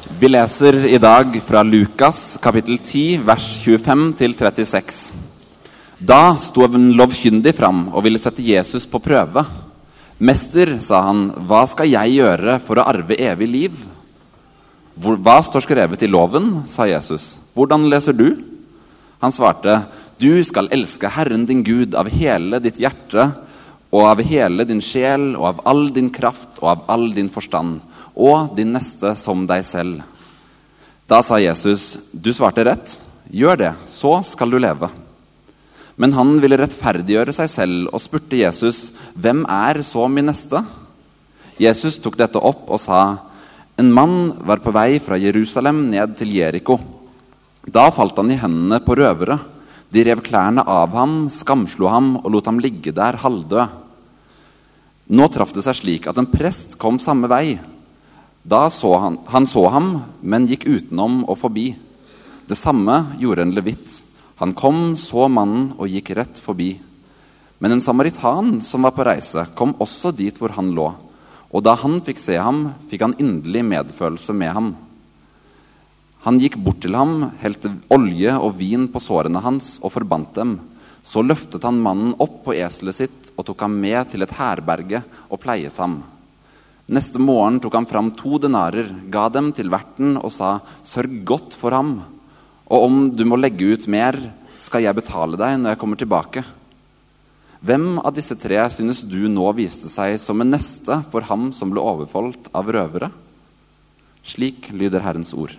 Vi leser i dag fra Lukas kapittel 10, vers 25-36. Da sto en lovkyndig fram og ville sette Jesus på prøve. «Mester», sa han, «hva skal jeg gjøre for å arve evig liv?» «Hva står skrevet i loven?» sa Jesus. «Hvordan leser du?» Han svarte, «Du skal elske Herren din Gud av hele ditt hjerte, og av hele din sjel, og av all din kraft, og av all din forstand, og din neste som deg selv.» Da sa Jesus, «Du svarte rett. Gjør det, så skal du leve.» Men han ville rettferdiggjøre seg selv og spurte Jesus, «Hvem er så min neste?» Jesus tok dette opp og sa, «En mann var på vei fra Jerusalem ned til Jeriko. Da falt han i hendene på røvere. De rev klærne av ham, skamslo ham og lot ham ligge der halvdød. Nå traff det seg slik at en prest kom samme vei. Da han så ham, men gikk utenom og forbi. Det samme gjorde en levitt. Han kom, så mannen og gikk rett forbi. Men en samaritan som var på reise, kom også dit hvor han lå. Og da han fikk se ham, fikk han inderlig medfølelse med ham. Han gikk bort til ham, helte olje og vin på sårene hans og forbandt dem. Så løftet han mannen opp på eselet sitt og tok ham med til et herberge og pleiet ham. Neste morgen tok han fram 2 denarer, ga dem til verten og sa, «Sørg godt for ham, og om du må legge ut mer, skal jeg betale deg når jeg kommer tilbake.» Hvem av disse 3 synes du nå viste seg som en neste for ham som ble overfalt av røvere? Slik lyder Herrens ord.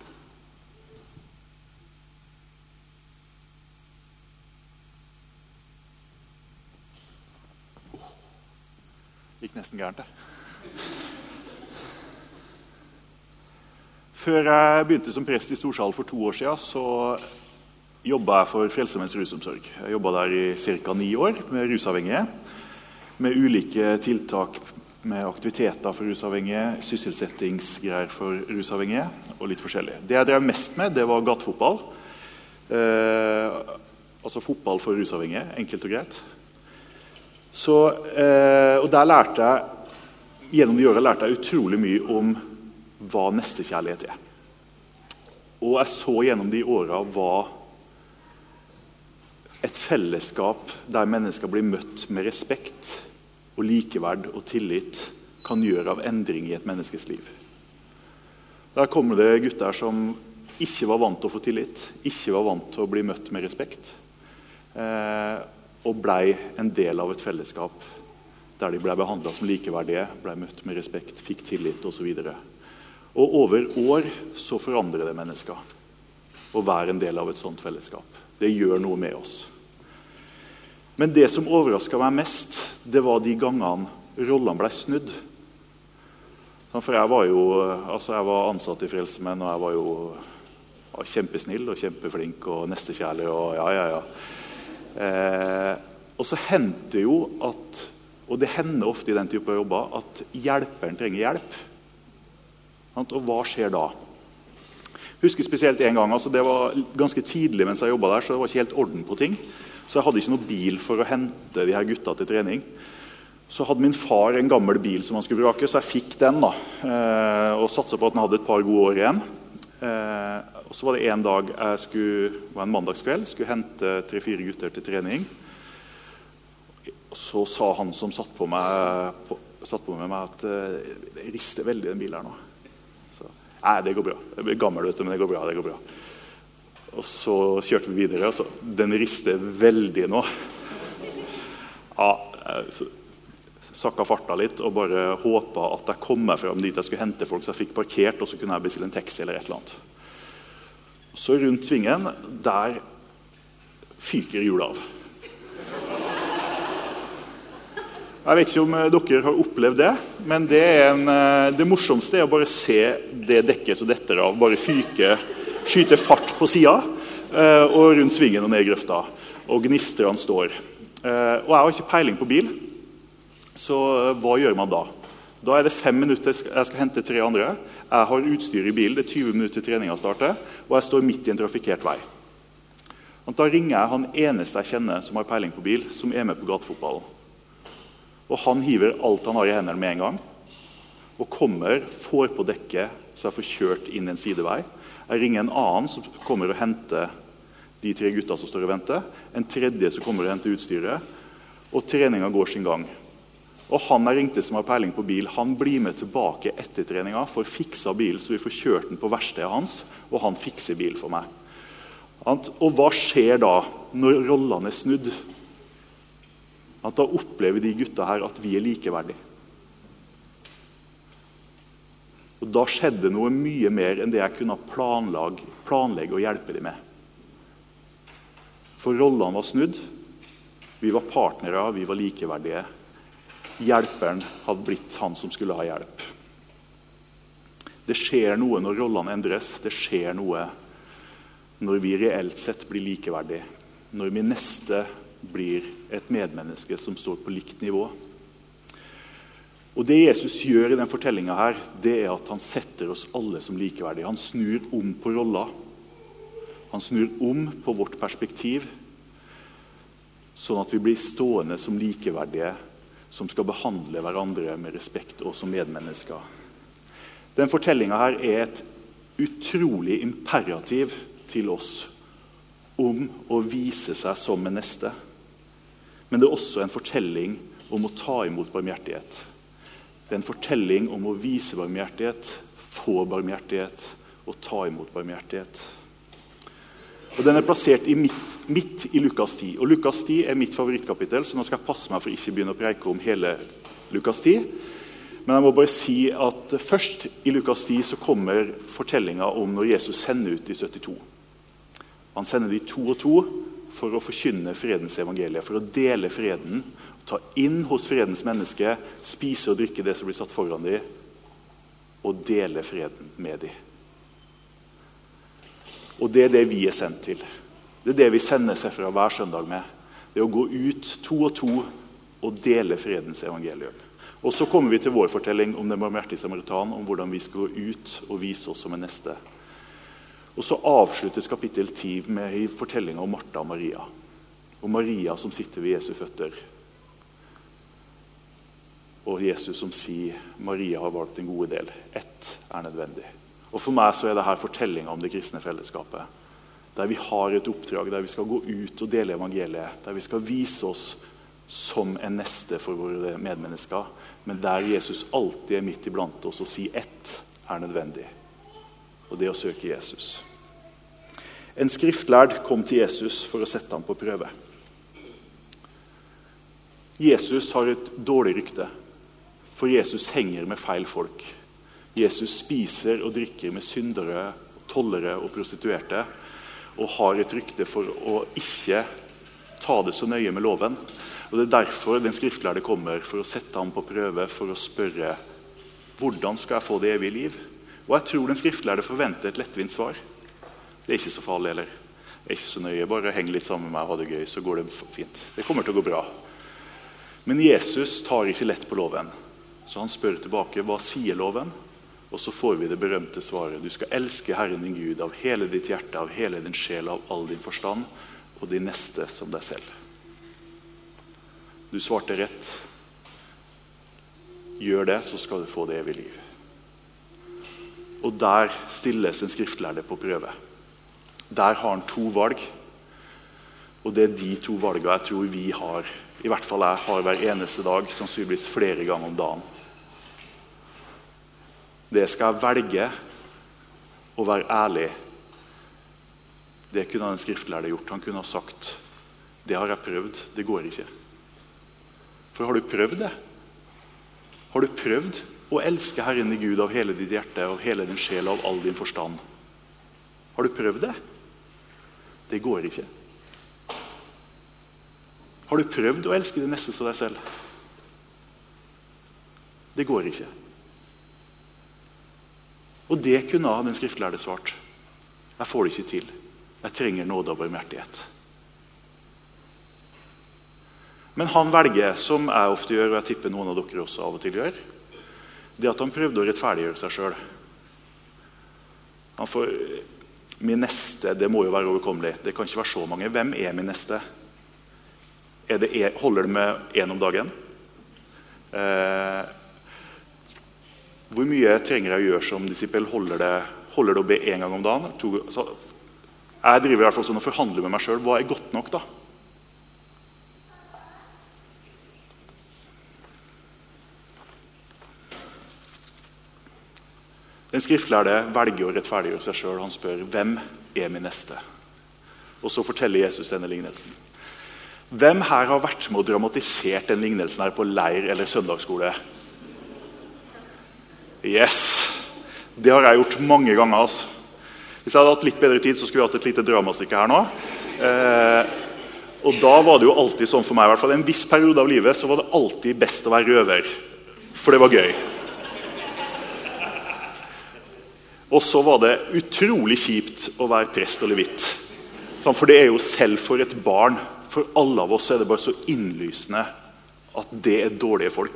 Gikk nesten gærent det. Før jeg begynte som prest i Storsal for 2 år siden, så jobbet jeg for Frelsesarmeens rusomsorg. Jeg jobbet der i ca. 9 år med rusavhengige, med ulike tiltak med aktiviteter for rusavhengige, sysselsettingsgreier for rusavhengige og litt forskjellig. Det jeg drev mest med, det var gatefotball. Altså fotball for rusavhengige, enkelt og greit. Og der lærte jeg, gjennom de årene lærte jeg utrolig mye om hva nestekjærlighet er. Og jeg så gjennom de årene hva et fellesskap der mennesker blir møtt med respekt og likeverd og tillit kan gjøre av endring i et menneskes liv. Der kommer det gutter som ikke var vant til å få tillit, ikke var vant til å bli møtt med respekt, og ble en del av et fellesskap der de ble behandlet som likeverdige, ble møtt med respekt, fikk tillit og så videre. Og over år så forandrer det mennesker å være en del av et sånt fellesskap. Det gjør noe med oss. Men det som overrasket meg mest, det var de gangene rollene ble snudd. For jeg var ansatt i Frelsesarmeen, og jeg var jo kjempesnill og kjempeflink og nestekjærlig og ja. Og så hendte det jo at, og det hender ofte i den type jobber, at hjelperen trenger hjelp. Og hva skjer da? Jeg husker spesielt en gang, det var ganske tidlig mens jeg jobbet der, så det var ikke helt orden på ting. Så jeg hadde ikke noen bil for å hente de her gutta til trening. Så hadde min far en gammel bil som han skulle vrake, så jeg fikk den da, og satset på at den hadde et par gode år igjen. Og så var det en dag, var en mandagskveld, skulle hente 3-4 gutter til trening. Og så sa han som satt på med meg at det rister veldig den bilen her nå. Nei, det går bra. Jeg blir gammel, vet du, men det går bra. Og så kjørte vi videre, og så, den rister veldig nå. Ja, så sakket farta litt, og bare håpet at jeg kom meg frem dit jeg skulle hente folk, så jeg fikk parkert, og så kunne jeg bestille en taxi eller et eller annet. Så rundt svingen, der fyker hjulet av. Jeg vet ikke om dere har opplevd det, men det morsomste er å bare se det dekket som detter av, bare skyte fart på siden, og rundt svingen og ned i grøfta, og gnistrene står. Og jeg har ikke peiling på bil, så hva gjør man da? Da er det 5 minutter jeg skal hente 3 andre. Jeg har utstyr i bilen, det er 20 minutter til treninga starter, og jeg står midt i en trafikkert vei. Og da ringer jeg han eneste jeg kjenner som har peiling på bil, som er med på gatefotballen. Og han hiver alt han har i hendene med en gang. og kommer, får på dekket, så jeg får kjørt inn en sidevei. Jeg ringer en annen som kommer og henter de 3 gutta som står og venter. En tredje som kommer og henter utstyret. Og treningen går sin gang. Og han jeg ringte som har peiling på bil, han blir med tilbake etter treningen for å fikse bil, så vi får kjørt den på verkstedet hans, og han fikser bil for meg. Og hva skjer da når rollene er snudd? At da opplever de gutta her at vi er likeverdige. Og da skjedde noe mye mer enn det jeg kunne planlegge og hjelpe dem med. For rollene var snudd. Vi var partnere, vi var likeverdige. Hjelperen hadde blitt han som skulle ha hjelp. Det skjer noe når rollene endres. Det skjer noe når vi reelt sett blir likeverdige. Når min neste blir et medmenneske som står på likt nivå. Og det Jesus gjør i den fortellingen her, det er at han setter oss alle som likeverdige. Han snur om på roller. Han snur om på vårt perspektiv, sånn at vi blir stående som likeverdige, som skal behandle hverandre med respekt og som medmennesker. Den fortellingen her er et utrolig imperativ til oss om å vise seg som en neste. Men det er også en fortelling om å ta imot barmhjertighet. Det er en fortelling om å vise barmhjertighet, få barmhjertighet og ta imot barmhjertighet. Og den er plassert midt i Lukas 10. Og Lukas 10 er mitt favorittkapittel, så nå skal jeg passe meg for ikke begynne å preike om hele Lukas 10. Men jeg må bare si at først i Lukas 10 så kommer fortellingen om når Jesus sender ut de 72. Han sender de 2 og 2 for å forkynne fredens evangelie, for å dele freden, ta inn hos fredens menneske, spise og drikke det som blir satt foran dem, og dele freden med dem. Og det er det vi er sendt til. Det er det vi sender seg fra hver søndag med. Det er å gå ut 2 og 2 og dele fredens evangelium. Og så kommer vi til vår fortelling om den barmhjertige samaritan, om hvordan vi skal gå ut og vise oss som en neste. Og så avsluttes kapittel 10 med en fortelling om Martha og Maria. Og Maria som sitter ved Jesu føtter. Og Jesus som sier, Maria har valgt en god del. Ett er nødvendig. Og for meg så er det her fortellingen om det kristne fellesskapet. Der vi har et oppdrag, der vi skal gå ut og dele evangeliet. Der vi skal vise oss som en neste for våre medmennesker. Men der Jesus alltid er midt iblant oss og sier ett er nødvendig. Og det å søke Jesus. En skriftlærd kom til Jesus for å sette ham på prøve. Jesus har et dårlig rykte. For Jesus henger med feil folk. Jesus spiser og drikker med syndere, tollere og prostituerte, og har et rykte for å ikke ta det så nøye med loven. Og det er derfor den skriftlærde kommer, for å sette ham på prøve, for å spørre, hvordan skal jeg få det evige liv? Og jeg tror den skriftlærde forventer et lettvint svar. Det er ikke så farlig, eller? Det er ikke så nøye, bare heng litt sammen med meg og ha det gøy, så går det fint. Det kommer til å gå bra. Men Jesus tar ikke lett på loven. Så han spør tilbake, hva sier loven? Og så får vi det berømte svaret. Du skal elske Herren din Gud av hele ditt hjerte, av hele din sjel, av all din forstand, og din neste som deg selv. Du svarte rett. Gjør det, så skal du få det evige liv. Og der stilles en skriftlærde på prøve. Der har han 2 valg. Og det er de 2 valgene jeg tror vi har. I hvert fall jeg har hver eneste dag, sannsynligvis flere ganger om dagen. Det skal jeg velge å være ærlig. Det kunne den skriftlærde gjort. Han kunne ha sagt, det har jeg prøvd, det går ikke. For har du prøvd det? Har du prøvd å elske Herren i Gud av hele ditt hjerte, av hele din sjel, av all din forstand? Har du prøvd det? Det går ikke. Har du prøvd å elske det neste som deg selv? Det går ikke. Og det kunne den skriftlærde svart. Jeg får det ikke til. Jeg trenger nåde og barmhjertighet. Men han velger, som jeg ofte gjør, og jeg tipper noen av dere også av og til gjør, det at han prøvde å rettferdiggjøre seg selv. Han får, min neste, det må jo være overkommelig. Det kan ikke være så mange. Hvem er min neste? Holder det med 1 om dagen? Hvor mye trenger jeg å gjøre som disippel? Holder det å be en gang om dagen? Så jeg driver i hvert fall sånn og forhandler med meg selv. Hva er godt nok da? Den skriftlærde velger å rettferdiggjøre seg selv. Han spør, hvem er min neste? Og så forteller Jesus denne lignelsen. Hvem her har vært med og dramatisert den lignelsen her på leir eller søndagsskole? Yes! Det har jeg gjort mange ganger. Altså. Hvis jeg hadde hatt litt bedre tid, så skulle vi hatt et lite dramastykke her nå. Og da var det jo alltid sånn for meg, i hvert fall en viss periode av livet, så var det alltid best å være røver. For det var gøy. Og så var det utrolig kjipt å være prest og levitt. For det er jo selv for et barn, for alle av oss er det bare så innlysende at det er dårlige folk.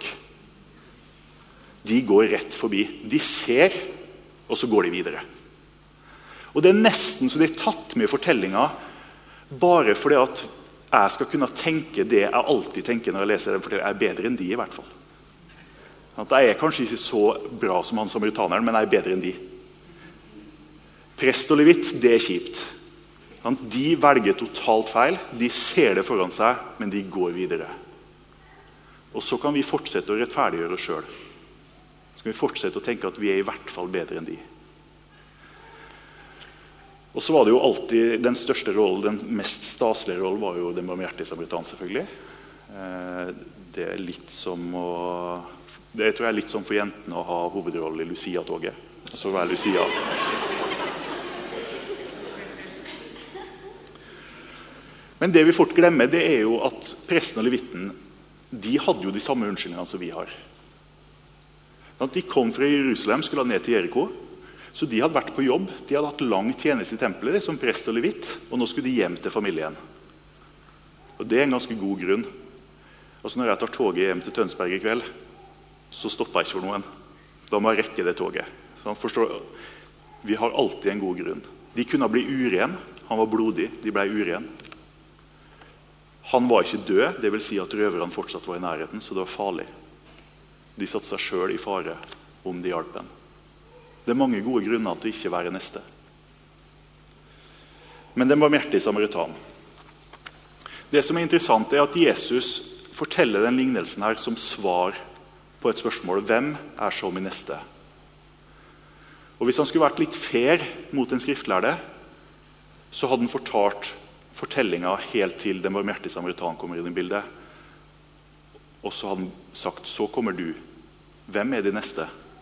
De går rett forbi. De ser, og så går de videre. Og det er nesten så de er tatt med i fortellingen, bare fordi at jeg skal kunne tenke det jeg alltid tenker når jeg leser den fortellingen. Jeg er bedre enn de i hvert fall. At jeg er kanskje ikke så bra som han samaritaneren, men jeg er bedre enn de. Prest og levitt, det er kjipt. De velger totalt feil. De ser det foran seg, men de går videre. Og så kan vi fortsette å rettferdiggjøre oss selv. Så kan vi fortsette å tenke at vi er i hvert fall bedre enn de. Og så var det jo alltid den største rollen, den mest staselige rollen, var jo den barmhjertige samaritan, selvfølgelig. Det er litt som å... Det tror jeg er litt som for jentene å ha hovedrollen i Lucia-toget. Så være Lucia. Men det vi fort glemmer, det er jo at presten og levitten, de hadde jo de samme unnskyldningene som vi har. De kom fra Jerusalem, skulle ned til Jericho, så de hadde vært på jobb. De hadde hatt lang tjeneste i tempelet som prest og levitt, og nå skulle de hjem til familien. Og det er en ganske god grunn. Altså når jeg tar toget hjem til Tønsberg i kveld, så stopper jeg ikke for noen. Da må jeg rekke det toget. Så han forstår, vi har alltid en god grunn. De kunne bli uren, han var blodig, de ble uren. Han var ikke død, det vil si at røverne fortsatt var i nærheten, så det var farlig. De satte seg selv i fare om de hjalp ham. Det er mange gode grunner til å ikke være neste. Men den barmhjertige samaritan. Det som er interessant er at Jesus forteller den lignelsen her som svar på et spørsmål. Hvem er så min neste? Og hvis han skulle vært litt fair mot den skriftlærde, så hadde han fortalt fortellingen helt til den barmhjertige samaritan kommer inn i bildet. Og så hadde han sagt, så kommer du. Hvem er de neste?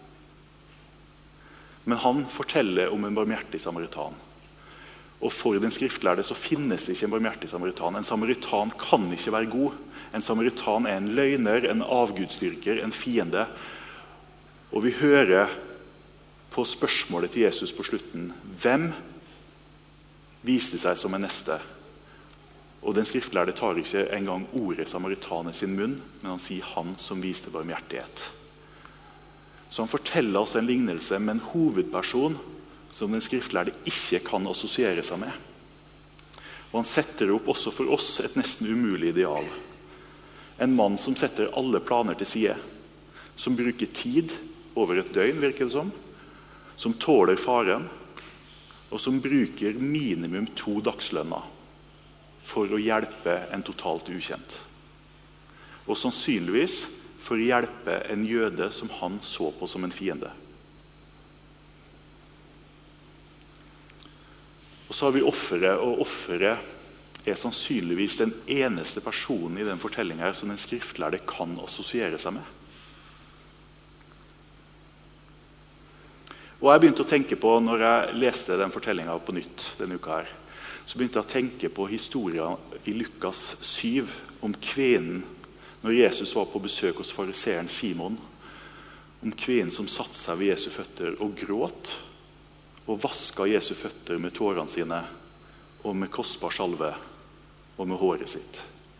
Men han forteller om en barmhjertig samaritan. Og for den skriftlærde så finnes det ikke en barmhjertig samaritan. En samaritan kan ikke være god. En samaritan er en løgner, en avgudsdyrker, en fiende. Og vi hører på spørsmålet til Jesus på slutten. Hvem viste seg som en neste? Og den skriftlærde tar ikke engang ordet samaritan i sin munn, men han sier han som viste barmhjertighet. Så han forteller oss en lignelse med en hovedperson som den skriftlærde ikke kan assosiere seg med. Og han setter opp også for oss et nesten umulig ideal. En mann som setter alle planer til side, som bruker tid over et døgn, virker det som tåler faren, og som bruker minimum 2 dagslønner for å hjelpe en totalt ukjent. Og sannsynligvis for å hjelpe en jøde som han så på som en fiende. Og så har vi offeret, og offeret er sannsynligvis den eneste personen i den fortellingen her som den skriftlærde kan assosiere seg med. Og jeg begynte å tenke på, når jeg leste den fortellingen på nytt denne uka her, så begynte jeg å tenke på historien i Lukas 7 om kvinnen, når Jesus var på besøk hos fariseren Simon, om kvinnen som satte seg ved Jesu føtter og gråt, og vasket Jesu føtter med tårene sine, og med kostbar salve, og med håret sitt.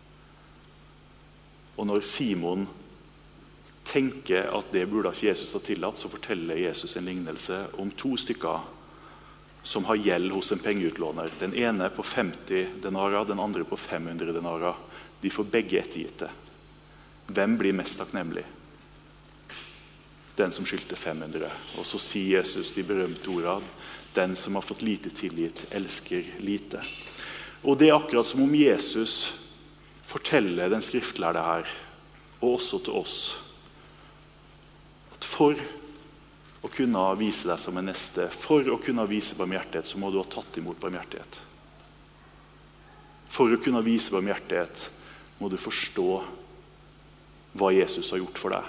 Og når Simon tenker at det burde ikke Jesus ha tillatt, så forteller Jesus en lignelse om 2 stykker som har gjeld hos en pengeutlåner. Den ene på 50 denarer, den andre på 500 denarer. De får begge ettergitt det. Hvem blir mest takknemlig? den som skyldte 500. Og så sier Jesus de berømte ordene, den som har fått lite tilgitt, elsker lite. Og det er akkurat som om Jesus forteller den skriftlærde her, og også til oss, at for å kunne vise deg som en neste, for å kunne vise barmhjertighet, så må du ha tatt imot barmhjertighet. For å kunne vise barmhjertighet må du forstå hva Jesus har gjort for deg.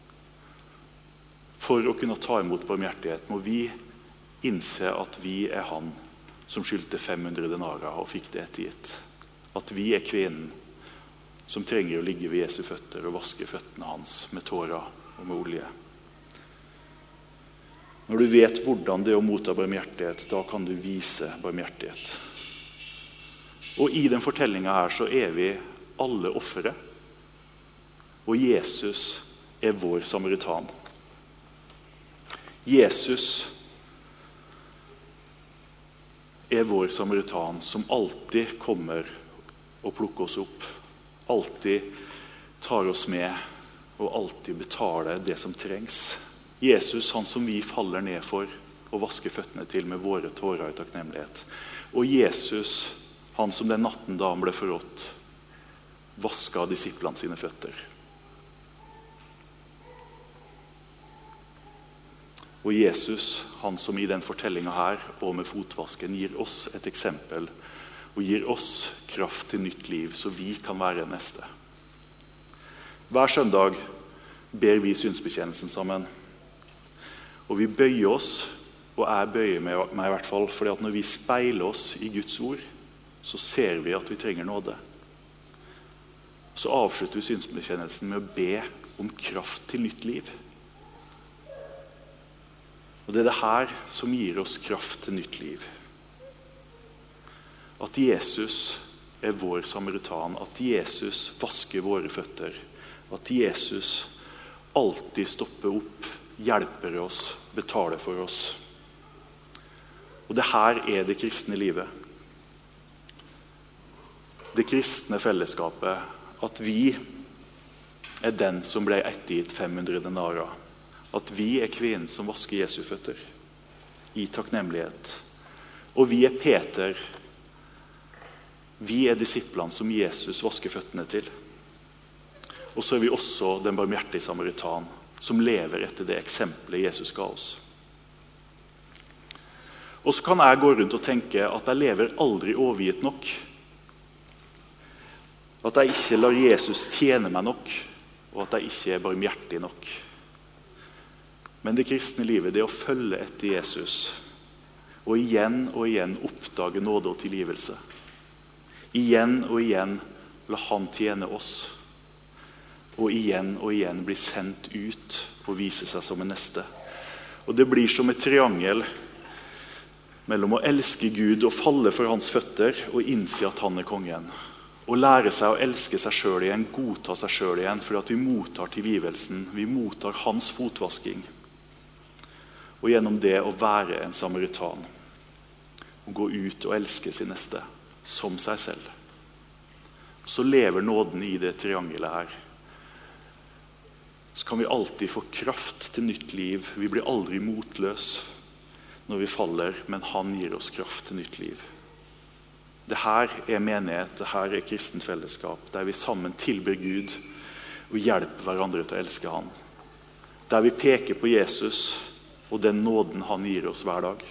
For å kunne ta imot barmhjertighet må vi innse at vi er han som skyldte 500 denarer og fikk det ettergitt. At vi er kvinnen som trenger å ligge ved Jesu føtter og vaske føttene hans med tårer og med olje. Når du vet hvordan det er å motta barmhjertighet, da kan du vise barmhjertighet. Og i den fortellingen her så er vi alle offere. Og Jesus er vår samaritan. Jesus er vår samaritan som alltid kommer og plukker oss opp. Alltid tar oss med og alltid betaler det som trengs. Jesus, han som vi faller ned for og vasker føttene til med våre tårer i takknemlighet. Og Jesus, han som den natten da han ble forrådt, vasket disiplene sine føtter. Og Jesus, han som i den fortellingen her og med fotvasken gir oss et eksempel og gir oss kraft til nytt liv så vi kan være neste. Hver søndag ber vi synsbekjennelsen sammen. Og vi bøyer oss, og jeg bøyer meg i hvert fall, fordi at når vi speiler oss i Guds ord, så ser vi at vi trenger nåde. Så avslutter vi synsbekjennelsen med å be om kraft til nytt liv. Og det er det her som gir oss kraft til nytt liv. At Jesus er vår samaritan, at Jesus vasker våre føtter, at Jesus alltid stopper opp, hjelper oss, betaler for oss. Og det her er det kristne livet. Det kristne fellesskapet, at vi er den som ble ettergitt 500 denarer. At vi er kvinnen som vasker Jesu føtter i takknemlighet. Og vi er Peter. Vi er disiplene som Jesus vasker føttene til. Og så er vi også den barmhjertige samaritan som lever etter det eksempelet Jesus ga oss. Og så kan jeg gå rundt og tenke at jeg lever aldri overgitt nok. At jeg ikke lar Jesus tjene meg nok, og at jeg ikke er barmhjertig nok. Men det kristne livet, det er å følge etter Jesus, og igjen oppdage nåde og tilgivelse. Igjen og igjen la han tjene oss, og igjen bli sendt ut og vise seg som en neste. Og det blir som et triangel mellom å elske Gud og falle for hans føtter og innse at han er kongen. Og lære seg å elske seg selv igjen, godta seg selv igjen, for at vi mottar tilgivelsen, vi mottar hans fotvasking. Og gjennom det å være en samaritan, og gå ut og elske sin neste, som seg selv. Så lever nåden i det triangelet her. Så kan vi alltid få kraft til nytt liv. Vi blir aldri motløs når vi faller, men han gir oss kraft til nytt liv. Det her er menighet, det her er kristent fellesskap, der vi sammen tilber Gud og hjelper hverandre til å elske han. Der vi peker på Jesus og den nåden han gir oss hver dag.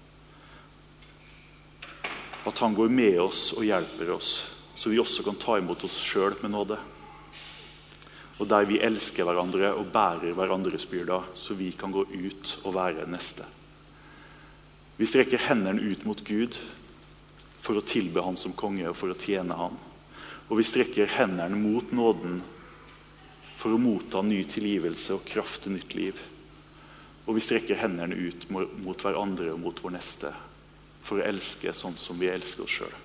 At han går med oss og hjelper oss, så vi også kan ta imot oss selv med nåde. Og der vi elsker hverandre og bærer hverandres byrder, så vi kan gå ut og være neste. Vi strekker hendene ut mot Gud for å tilbe han som konge og for å tjene han. Og vi strekker hendene mot nåden for å motta ny tilgivelse og kraft til nytt liv. Og vi strekker hendene ut mot hverandre og mot vår neste for å elske sånn som vi elsker oss selv.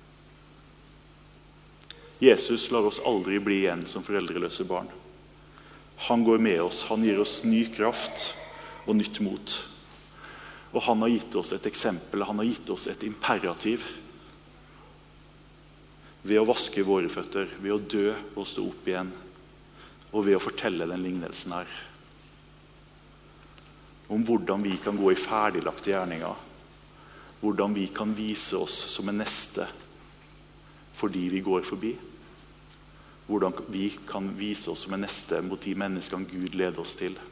Jesus lar oss aldri bli igjen som foreldreløse barn. Han går med oss, han gir oss ny kraft og nytt mot. Og han har gitt oss et eksempel, han har gitt oss et imperativ. Ved å vaske våre føtter, ved å dø og stå opp igjen, og ved å fortelle den lignelsen her. om hvordan vi kan gå i ferdiglagte gjerninger, hvordan vi kan vise oss som en neste fordi vi går forbi, hvordan vi kan vise oss som en neste mot de menneskene Gud leder oss til.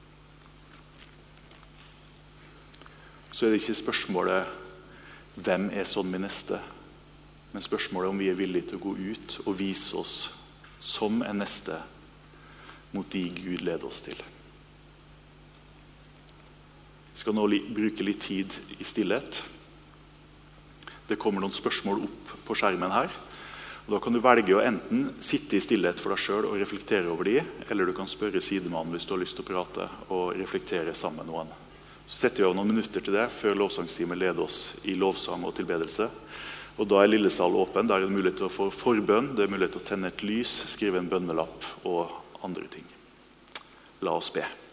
Så det ikke spørsmålet hvem sånn min neste, men spørsmålet om vi villige til å gå ut og vise oss som en neste mot de Gud leder oss til. Vi skal nå bruke litt tid i stillhet. Det kommer noen spørsmål opp på skjermen her. Og da kan du velge å enten sitte i stillhet for deg selv og reflektere over de, eller du kan spørre sidemannen hvis du har lyst til å prate og reflektere sammen med noen. Så setter vi av noen minutter til det før lovsangstimen leder oss i lovsang og tilbedelse. Og da lillesal åpen, der det mulighet til å få forbønn, det mulighet til å tenne et lys, skrive en bønnelapp og andre ting. La oss be.